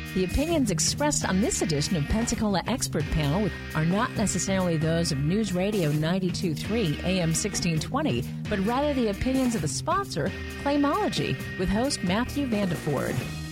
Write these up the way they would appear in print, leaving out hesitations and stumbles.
The opinions expressed on this edition of Pensacola Expert Panel are not necessarily those of News Radio 92.3 AM 1620, but rather the opinions of the sponsor, Claimology, with host Matthew Vanderford.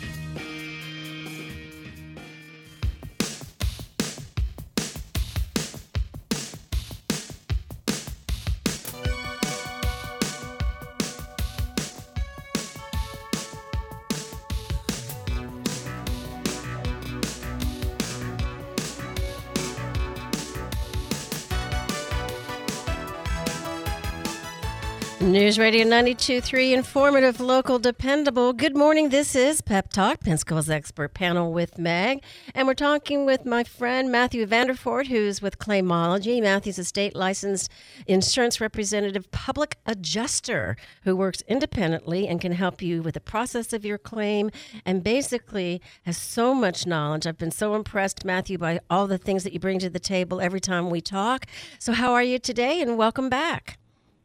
News Radio 92.3, informative, local, dependable. Good morning. This is Pep Talk, Pensacola's Expert Panel with Meg. And we're talking with my friend Matthew Vanderford, who's with Claimology. Matthew's a state-licensed insurance representative public adjuster who works independently and can help you with the process of your claim and basically has so much knowledge. I've been so impressed, Matthew, by all the things that you bring to the table every time we talk. So how are you today? And welcome back.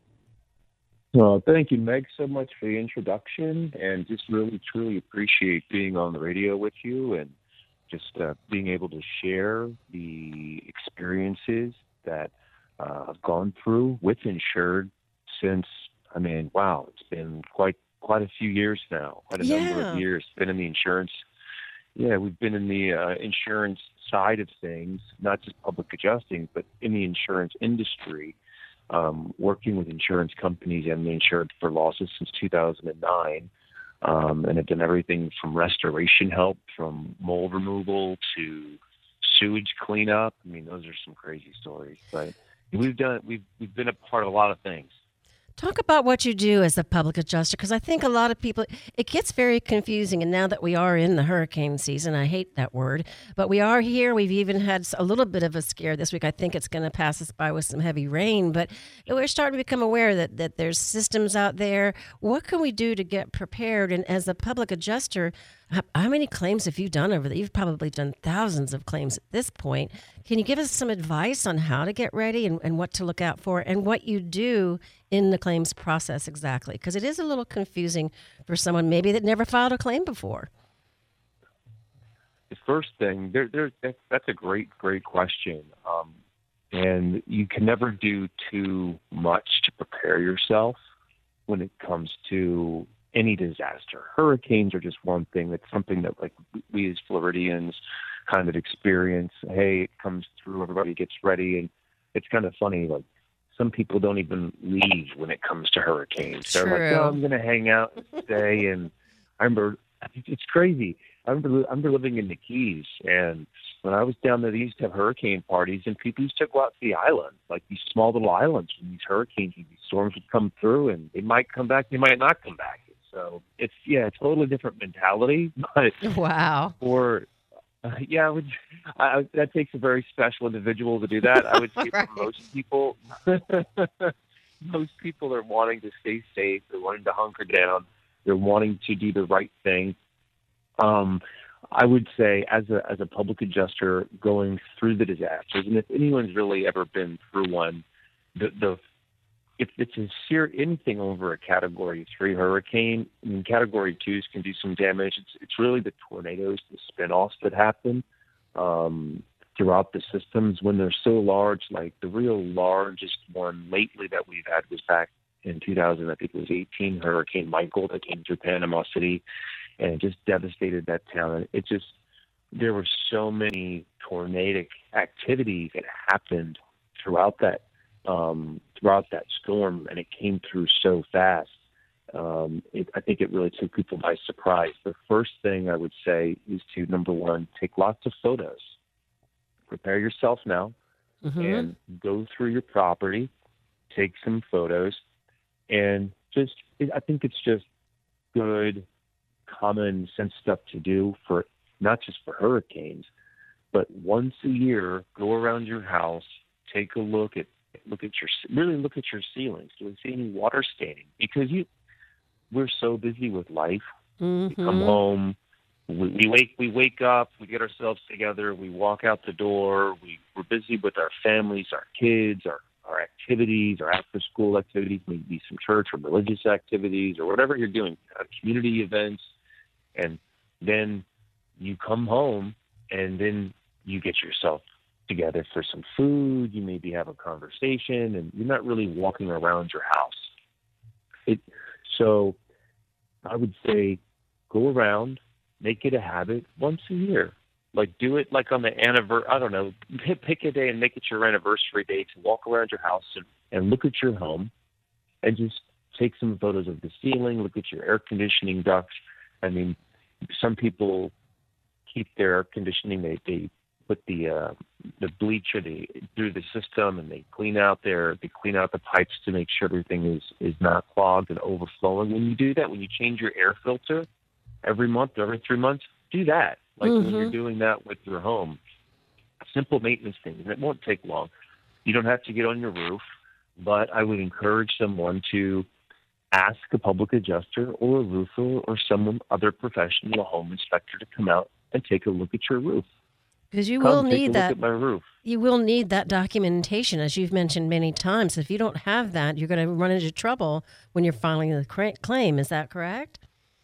Well, thank you, Meg, so much for the introduction, and just really, truly appreciate being on the radio with you and just being able to share the experiences that I've gone through with Insured since, it's been quite a few years now, quite a number of years. Been in the insurance, we've been in the insurance side of things, not just public adjusting, but in the insurance industry. Working with insurance companies and the insurance for losses since 2009, and have done everything from restoration help, from mold removal to sewage cleanup. Those are some crazy stories, but we've been a part of a lot of things. Talk about what you do as a public adjuster, because I think a lot of people, it gets very confusing. And now that we are in the hurricane season, I hate that word, but we are here. We've even had a little bit of a scare this week. I think it's going to pass us by with some heavy rain, but we're starting to become aware that there's systems out there. What can we do to get prepared? And as a public adjuster, how many claims have you done over there? You've probably done thousands of claims at this point. Can you give us some advice on how to get ready and what to look out for and what you do in the claims process exactly? Because it is a little confusing for someone maybe that never filed a claim before. The first thing, that's a great question. And you can never do too much to prepare yourself when it comes to any disaster. Hurricanes are just one thing. That's something that we as Floridians kind of experience. Hey, it comes through, everybody gets ready, and it's kind of funny. Some people don't even leave when it comes to hurricanes. They're like, "No, I'm going to hang out and stay." And I remember, it's crazy. I remember living in the Keys, and when I was down there, they used to have hurricane parties, and people used to go out to the islands, like these small little islands, when these hurricanes and these storms would come through, and they might come back, they might not come back. So it's a totally different mentality. But wow. That takes a very special individual to do that. I would say Right. For most people, most people are wanting to stay safe. They're wanting to hunker down. They're wanting to do the right thing. I would say as a public adjuster going through the disasters, and if anyone's really ever been through one, if it's anything over a Category 3 hurricane, Category 2s can do some damage. It's really the tornadoes, the spin-offs that happen throughout the systems when they're so large. Like the real largest one lately that we've had was back in 2000, I think it was 18, Hurricane Michael that came through Panama City, and it just devastated that town. And there were so many tornadic activities that happened throughout that storm, and it came through so fast. I think it really took people by surprise. The first thing I would say is to, number one, take lots of photos. Prepare yourself now and go through your property, take some photos, and I think it's just good common sense stuff to do for not just for hurricanes, but once a year, go around your house, take a look at your ceilings. Do we see any water staining? Because we're so busy with life. We come home, we wake up, we get ourselves together, we walk out the door, we're busy with our families, our kids, our activities, our after-school activities, maybe some church or religious activities or whatever you're doing, community events, and then you come home and then you get yourself together for some food. You maybe have a conversation, and you're not really walking around your house. So I would say go around, make it a habit once a year. Like do it like on the anniversary. I don't know. Pick a day and make it your anniversary day to walk around your house and look at your home, and just take some photos of the ceiling. Look at your air conditioning ducts. I mean, some people keep their air conditioning. They put the bleach through the system, and they clean out the pipes to make sure everything is not clogged and overflowing. When you do that, when you change your air filter every month, every 3 months, do that. Like when you're doing that with your home. Simple maintenance things, and it won't take long. You don't have to get on your roof, but I would encourage someone to ask a public adjuster or a roofer or some other professional, a home inspector, to come out and take a look at your roof. Because you will need that. Look at my roof. You will need that documentation, as you've mentioned many times. If you don't have that, you're going to run into trouble when you're filing the claim. Is that correct?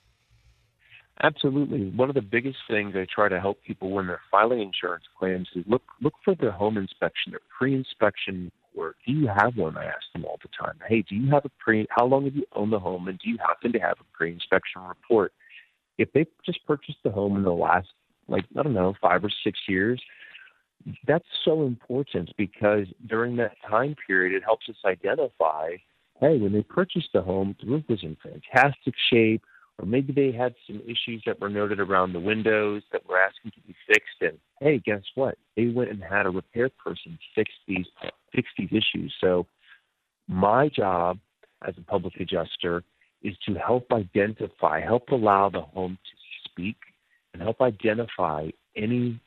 Absolutely. One of the biggest things I try to help people when they're filing insurance claims is look for their home inspection, their pre-inspection report. Do you have one? I ask them all the time. Hey, do you have how long have you owned the home, and do you happen to have a pre-inspection report? If they've just purchased the home in the last, 5 or 6 years, that's so important, because during that time period, it helps us identify, hey, when they purchased the home, the roof was in fantastic shape, or maybe they had some issues that were noted around the windows that were asking to be fixed. And hey, guess what? They went and had a repair person fix these issues. So my job as a public adjuster is to help allow the home to speak, and help identify any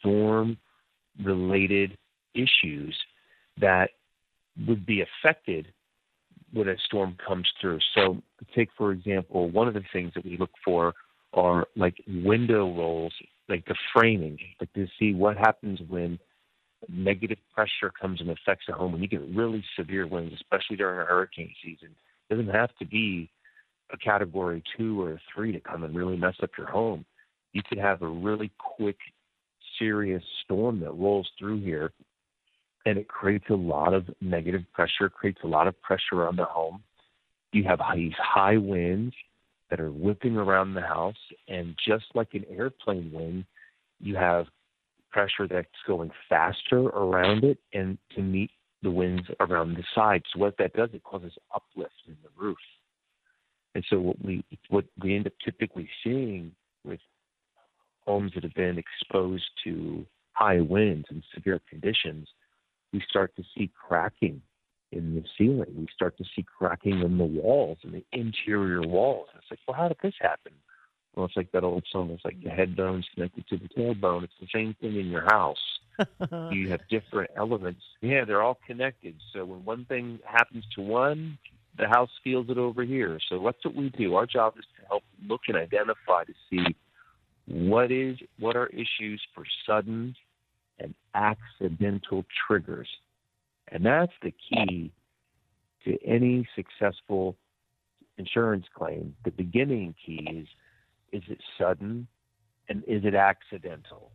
storm-related issues that would be affected when a storm comes through. So take, for example, one of the things that we look for are like window rolls, like the framing, like to see what happens when negative pressure comes and affects a home. When you get really severe winds, especially during a hurricane season, it doesn't have to be a category 2 or a 3 to come and really mess up your home. You could have a really quick, serious storm that rolls through here, and it creates a lot of negative pressure, creates a lot of pressure on the home. You have these high winds that are whipping around the house, and just like an airplane wind, you have pressure that's going faster around it and to meet the winds around the side. So what that does, it causes uplift in the roof. And so what we end up typically seeing with homes that have been exposed to high winds and severe conditions, we start to see cracking in the ceiling. We start to see cracking in the walls, in the interior walls. And it's like, well, how did this happen? Well, it's like that old song. It's like the head bone's connected to the tailbone. It's the same thing in your house. You have different elements. Yeah, they're all connected. So when one thing happens to one, the house feels it over here. So that's what we do. Our job is to help look and identify to see what are issues for sudden and accidental triggers. And that's the key to any successful insurance claim. The beginning key is it sudden and is it accidental?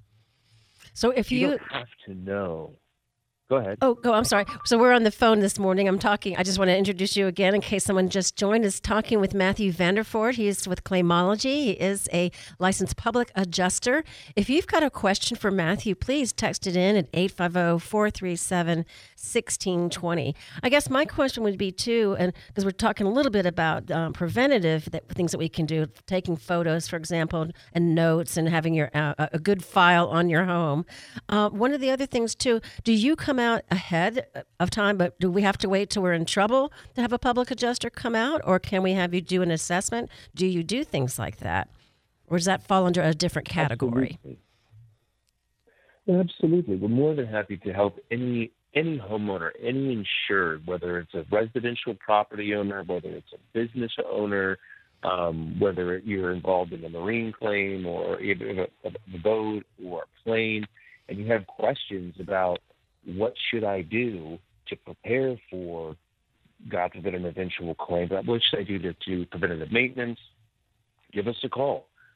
So if you don't have to know. Go ahead. I'm sorry. So we're on the phone this morning. I just want to introduce you again in case someone just joined us, talking with Matthew Vanderford. He is with Claimology. He is a licensed public adjuster. If you've got a question for Matthew, please text it in at 850-437-1620. I guess my question would be too, and because we're talking a little bit about preventative things that we can do, taking photos, for example, and notes, and having a good file on your home. One of the other things too, do you come out ahead of time, but do we have to wait till we're in trouble to have a public adjuster come out, or can we have you do an assessment? Do you do things like that, or does that fall under a different category? Absolutely. We're more than happy to help any homeowner, any insured, whether it's a residential property owner, whether it's a business owner, whether you're involved in a marine claim or either a boat or a plane, and you have questions about what should I do to prepare for, God forbid, an eventual claim? What should I do to preventative maintenance? Give us a call.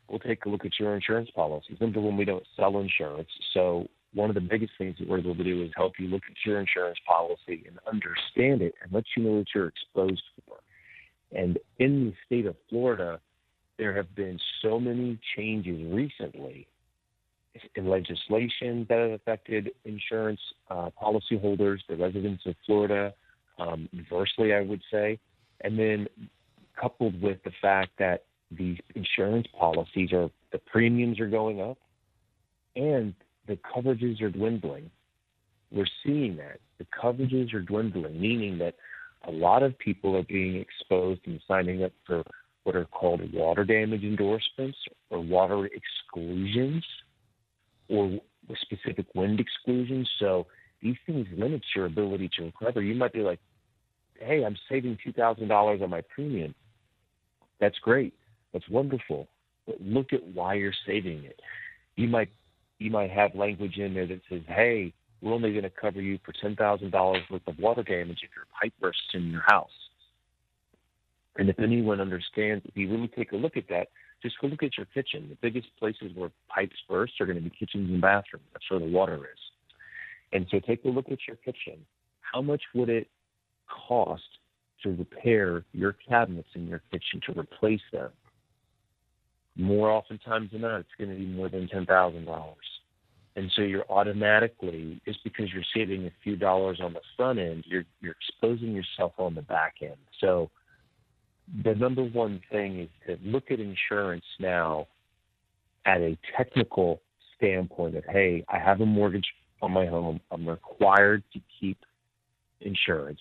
we'll take a look at your insurance policies. Number one, we don't sell insurance. So one of the biggest things that we're able to do is help you look at your insurance policy and understand it and let you know what you're exposed for. And in the state of Florida, there have been so many changes recently in legislation that have affected insurance policyholders, the residents of Florida, adversely, I would say. And then coupled with the fact that the insurance policies the premiums are going up and the coverages are dwindling. We're seeing that. The coverages are dwindling, meaning that a lot of people are being exposed and signing up for what are called water damage endorsements or water exclusions or specific wind exclusions. So these things limit your ability to recover. You might be like, hey, I'm saving $2,000 on my premium. That's great. That's wonderful. But look at why you're saving it. You might have language in there that says, hey, we're only going to cover you for $10,000 worth of water damage if your pipe bursts in your house. And if anyone understands, if you really take a look at that, just go look at your kitchen. The biggest places where pipes burst are going to be kitchens and bathrooms. That's where the water is. And so take a look at your kitchen. How much would it cost to repair your cabinets in your kitchen, to replace them? More oftentimes than not, it's going to be more than $10,000. And so you're automatically, just because you're saving a few dollars on the front end, you're exposing yourself on the back end. So the number one thing is to look at insurance now at a technical standpoint of, hey, I have a mortgage on my home. I'm required to keep insurance.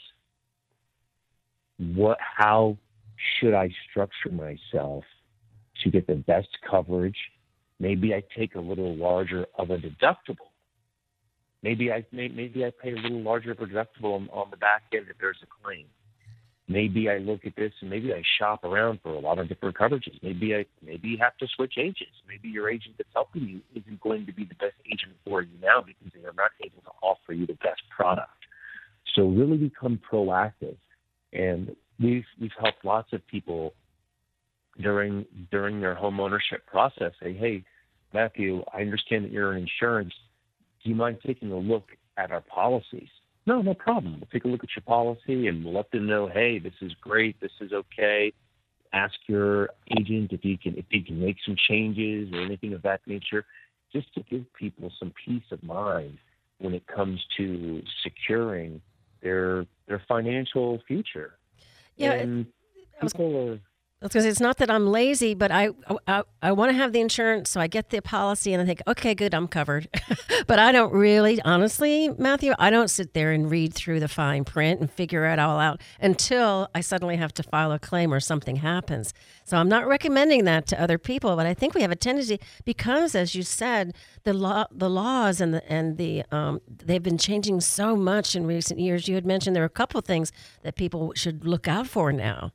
How should I structure myself to get the best coverage? Maybe I take a little larger of a deductible. Maybe I pay a little larger of a deductible on the back end if there's a claim. Maybe I look at this and maybe I shop around for a lot of different coverages. Maybe you have to switch agents. Maybe your agent that's helping you isn't going to be the best agent for you now because they are not able to offer you the best product. So really become proactive. And we've helped lots of people during their home ownership process say, hey, Matthew, I understand that you're in insurance. Do you mind taking a look at our policies? No problem. We'll take a look at your policy and we'll let them know, hey, this is great, this is okay. Ask your agent if he can make some changes or anything of that nature, just to give people some peace of mind when it comes to securing their financial future. Yeah, and people are. I was going to say, it's not that I'm lazy, but I want to have the insurance, so I get the policy and I think, okay, good, I'm covered. But I don't really, honestly, Matthew, I don't sit there and read through the fine print and figure it all out until I suddenly have to file a claim or something happens. So I'm not recommending that to other people, but I think we have a tendency, because as you said, the laws and they've been changing so much in recent years. You had mentioned there are a couple of things that people should look out for now.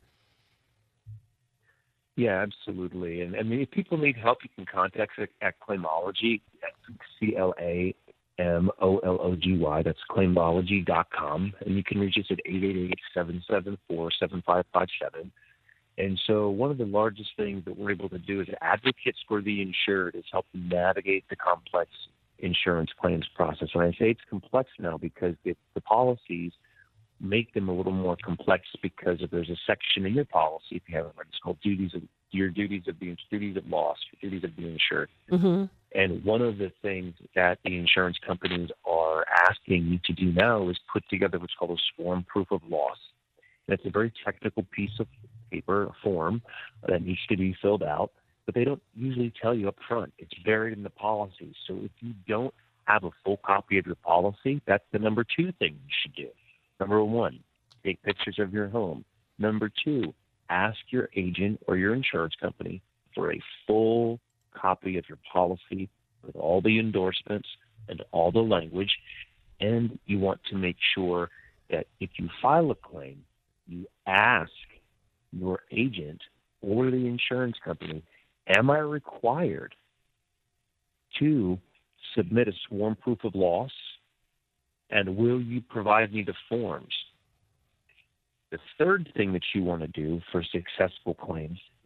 Yeah, absolutely. And I mean, if people need help, you can contact us at Claimology, CLAMOLOGY. That's claimology.com. And you can reach us at 888-774-7557. And so one of the largest things that we're able to do as advocates for the insured is help them navigate the complex insurance claims process. And I say it's complex now because the policies make them a little more complex because if there's a section in your policy, if you haven't read, it's called duties of loss, your duties of the insured. Mm-hmm. And one of the things that the insurance companies are asking you to do now is put together what's called a sworn proof of loss. And it's a very technical piece of paper, a form that needs to be filled out, but they don't usually tell you up front. It's buried in the policy. So if you don't have a full copy of your policy, that's the number two thing you should do. Number one, take pictures of your home. Number two, ask your agent or your insurance company for a full copy of your policy with all the endorsements and all the language. And you want to make sure that if you file a claim, you ask your agent or the insurance company, am I required to submit a sworn proof of loss? And will you provide me the forms? The third thing that you want to do for successful claims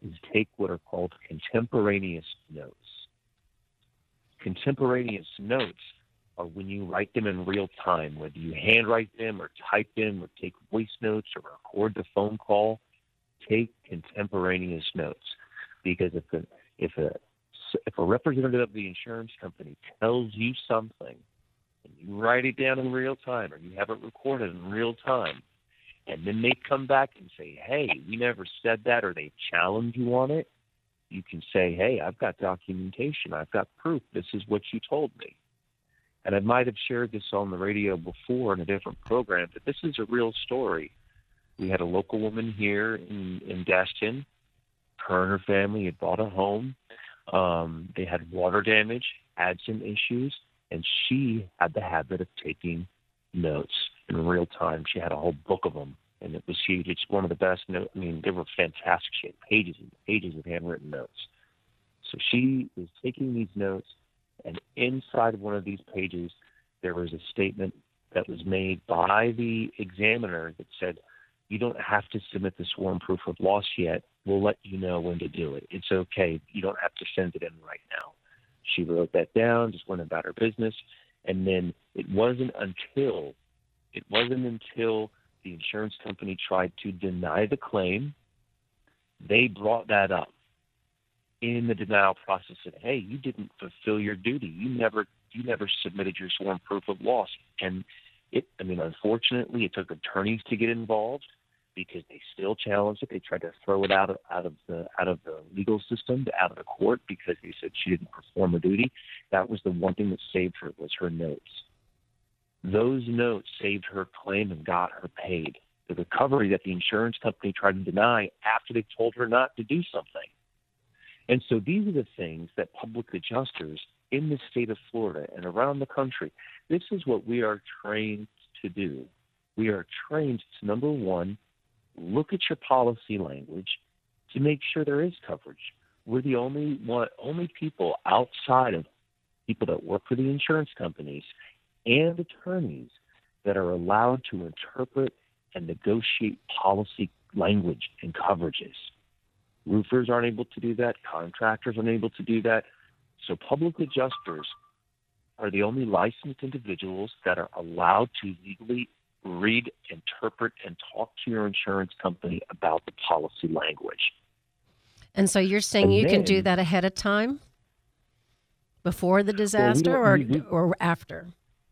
is take what are called contemporaneous notes. Contemporaneous notes are when you write them in real time, whether you handwrite them or type them or take voice notes or record the phone call. Take contemporaneous notes, because if a representative of the insurance company tells you something and you write it down in real time or you have it recorded in real time, and then they come back and say, hey, we never said that, or they challenge you on it, you can say, hey, I've got documentation. I've got proof. This is what you told me. And I might have shared this on the radio before in a different program, but this is a real story. We had a local woman here in Gaston. Her and her family had bought a home. They had water damage, had some issues, and she had the habit of taking notes in real time. She had a whole book of them, and it was huge. It's one of the best notes. I mean, they were fantastic. She had pages and pages of handwritten notes. So she was taking these notes, and inside of one of these pages, there was a statement that was made by the examiner that said, you don't have to submit the sworn proof of loss yet. We'll let you know when to do it. It's okay. You don't have to send it in right now. She wrote that down, just went about her business. And then it wasn't until the insurance company tried to deny the claim, they brought that up in the denial process. Said, hey, you didn't fulfill your duty. You never submitted your sworn proof of loss. And unfortunately, it took attorneys to get involved because they still challenged it. They tried to throw it out of the legal system, out of the court, because they said she didn't perform her duty. That was the one thing that saved her, was her notes. Those notes saved her claim and got her paid. The recovery that the insurance company tried to deny after they told her not to do something. And so these are the things that public adjusters in the state of Florida and around the country, this is what we are trained to do. We are trained to, number one, look at your policy language to make sure there is coverage. We're the only people outside of people that work for the insurance companies and attorneys that are allowed to interpret and negotiate policy language and coverages. Roofers aren't able to do that. Contractors aren't able to do that. So public adjusters are the only licensed individuals that are allowed to legally read, interpret, and talk to your insurance company about the policy language. And so you're saying you can do that ahead of time? Before the disaster or after?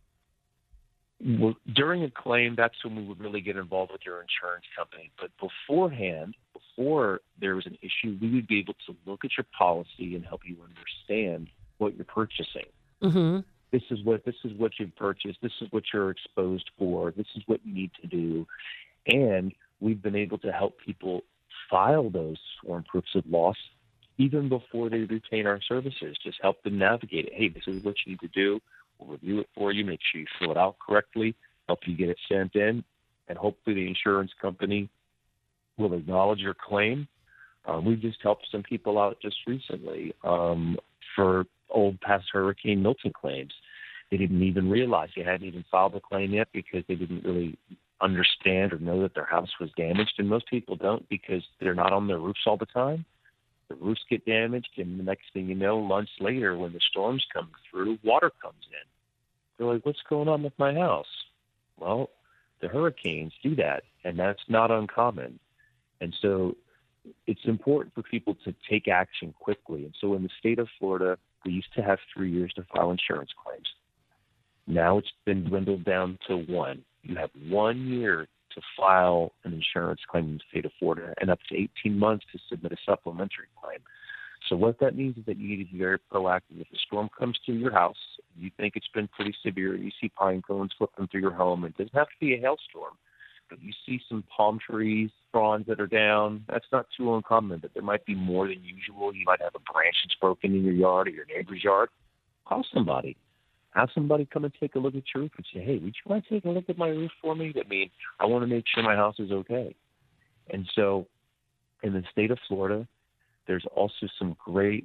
Well, during a claim, that's when we would really get involved with your insurance company. But beforehand, before there was an issue, we would be able to look at your policy and help you understand what you're purchasing. Mm-hmm. This is what you've purchased. This is what you're exposed for. This is what you need to do. And we've been able to help people file those sworn proofs of loss even before they retain our services. Just help them navigate it. Hey, this is what you need to do. We'll review it for you, make sure you fill it out correctly, help you get it sent in, and hopefully the insurance company will acknowledge your claim. We've just helped some people out just recently for old past Hurricane Milton claims. They didn't even realize they hadn't even filed the claim yet because they didn't really understand or know that their house was damaged. And most people don't because they're not on their roofs all the time. The roofs get damaged, and the next thing you know, months later, when the storms come through, water comes in. They're like, what's going on with my house? Well, the hurricanes do that, and that's not uncommon. And so it's important for people to take action quickly. And so in the state of Florida, we used to have 3 years to file insurance claims. Now it's been dwindled down to 1. You have 1 year to file an insurance claim in the state of Florida and up to 18 months to submit a supplementary claim. So what that means is that you need to be very proactive. If a storm comes through your house, you think it's been pretty severe, you see pine cones flipping through your home, it doesn't have to be a hailstorm, but you see some palm trees, fronds that are down, that's not too uncommon, but there might be more than usual. You might have a branch that's broken in your yard or your neighbor's yard. Call somebody. Have somebody come and take a look at your roof and say, hey, would you mind taking a look at my roof for me? I mean, I want to make sure my house is okay. And so in the state of Florida, there's also some great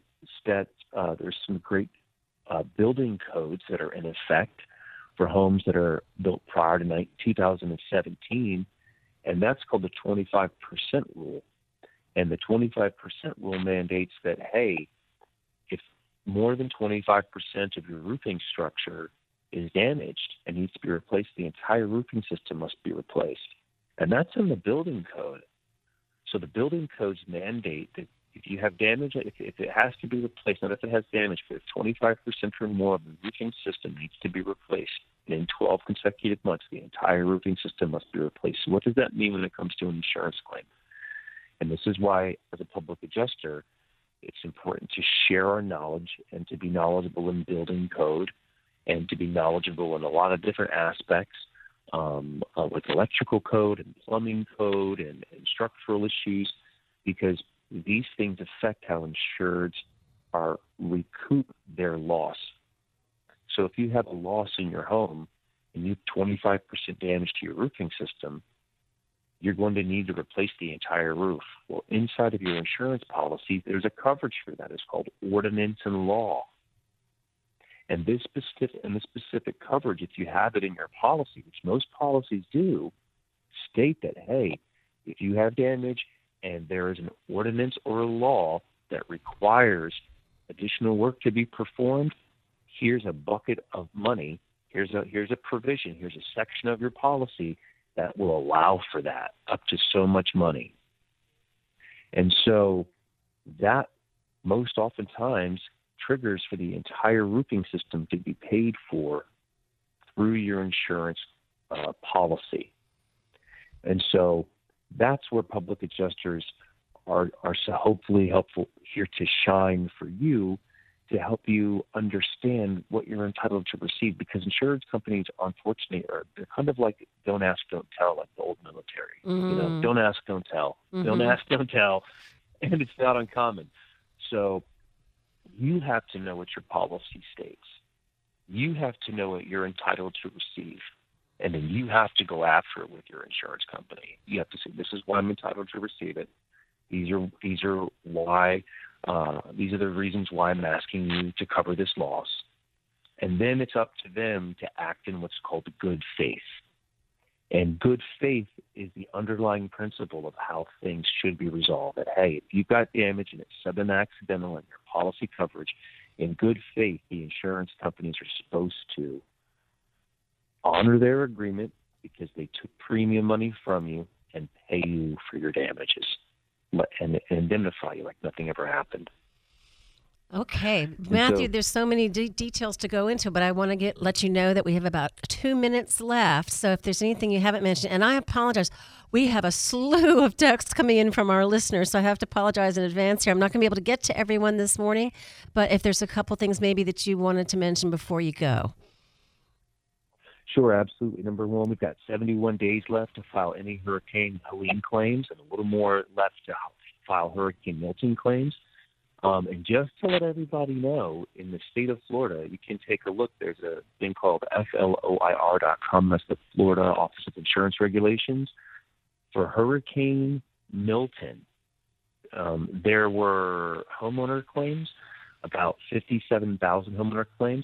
building codes that are in effect for homes that are built prior to 2017, and that's called the 25% rule. And the 25% rule mandates that, hey, if more than 25% of your roofing structure is damaged and needs to be replaced, the entire roofing system must be replaced. And that's in the building code. So the building codes mandate that if you have damage, if it has to be replaced, not if it has damage, but if 25% or more of the roofing system needs to be replaced in 12 consecutive months, the entire roofing system must be replaced. So what does that mean when it comes to an insurance claim? And this is why, as a public adjuster, it's important to share our knowledge and to be knowledgeable in building code and to be knowledgeable in a lot of different aspects, like electrical code and plumbing code and structural issues, because these things affect how insureds are recoup their loss. So if you have a loss in your home and you have 25% damage to your roofing system, you're going to need to replace the entire roof. Well, inside of your insurance policy, there's a coverage for that. It's called ordinance and law. And this specific coverage, if you have it in your policy, which most policies do, state that, hey, if you have damage and there is an ordinance or a law that requires additional work to be performed, here's a bucket of money, here's a provision, here's a section of your policy that will allow for that, up to so much money. And so that most oftentimes triggers for the entire roofing system to be paid for through your insurance policy. And so that's where public adjusters are so hopefully helpful here to shine for you, to help you understand what you're entitled to receive, because insurance companies, unfortunately, they're kind of like don't ask, don't tell, like the old military. Mm-hmm. You know, don't ask, don't tell. Mm-hmm. Don't ask, don't tell. And it's not uncommon. So you have to know what your policy states. You have to know what you're entitled to receive. And then you have to go after it with your insurance company. You have to say, this is why I'm entitled to receive it. These are why. These are the reasons why I'm asking you to cover this loss. And then it's up to them to act in what's called good faith. And good faith is the underlying principle of how things should be resolved. That, hey, if you've got damage and it's sudden accidental in your policy coverage, in good faith, the insurance companies are supposed to honor their agreement because they took premium money from you and pay you for your damages and indemnify you like nothing ever happened. Okay, Matthew, there's so many details to go into, but I want to let you know that we have about 2 minutes left. So if there's anything you haven't mentioned, and I apologize, we have a slew of texts coming in from our listeners, so I have to apologize in advance here. I'm not going to be able to get to everyone this morning, but if there's a couple things maybe that you wanted to mention before you go. Sure, absolutely. Number one, we've got 71 days left to file any Hurricane Helene claims and a little more left to file Hurricane Milton claims. And just to let everybody know, in the state of Florida, you can take a look. There's a thing called FLOIR.com. That's the Florida Office of Insurance Regulations. For Hurricane Milton, there were homeowner claims, about 57,000 homeowner claims,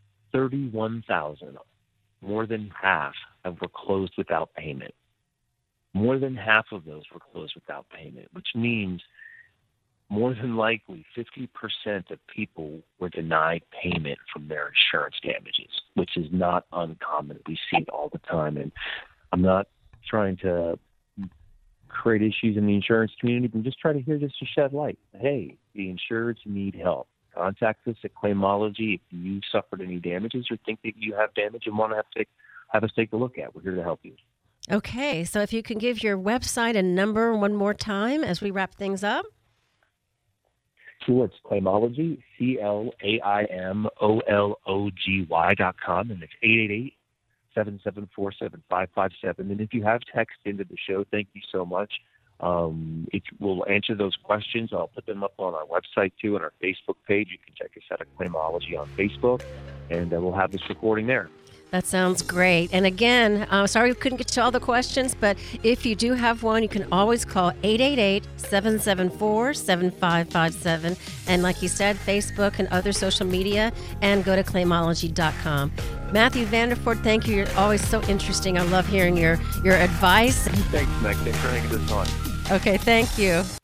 31,000, more than half were closed without payment. More than half of those were closed without payment, which means more than likely 50% of people were denied payment from their insurance damages, which is not uncommon. We see it all the time. And I'm not trying to create issues in the insurance community, but I'm just trying to hear this to shed light. Hey, the insureds need help. Contact us at Claimology if you suffered any damages or think that you have damage and want to have us take a look at. We're here to help you. Okay, so if you can give your website and number one more time as we wrap things up. Sure, it's Claimology, CLAIMOLOGY.com, and it's 888-774-7557. And if you have text into the show, thank you so much. We'll answer those questions. I'll put them up on our website, too, on our Facebook page. You can check us out at Claimology on Facebook, and we'll have this recording there. That sounds great. And again, sorry we couldn't get to all the questions, but if you do have one, you can always call 888-774-7557. And like you said, Facebook and other social media, and go to Claimology.com. Matthew Vanderford, thank you. You're always so interesting. I love hearing your advice. Thanks, Meg. Thanks for having us on. Okay, thank you.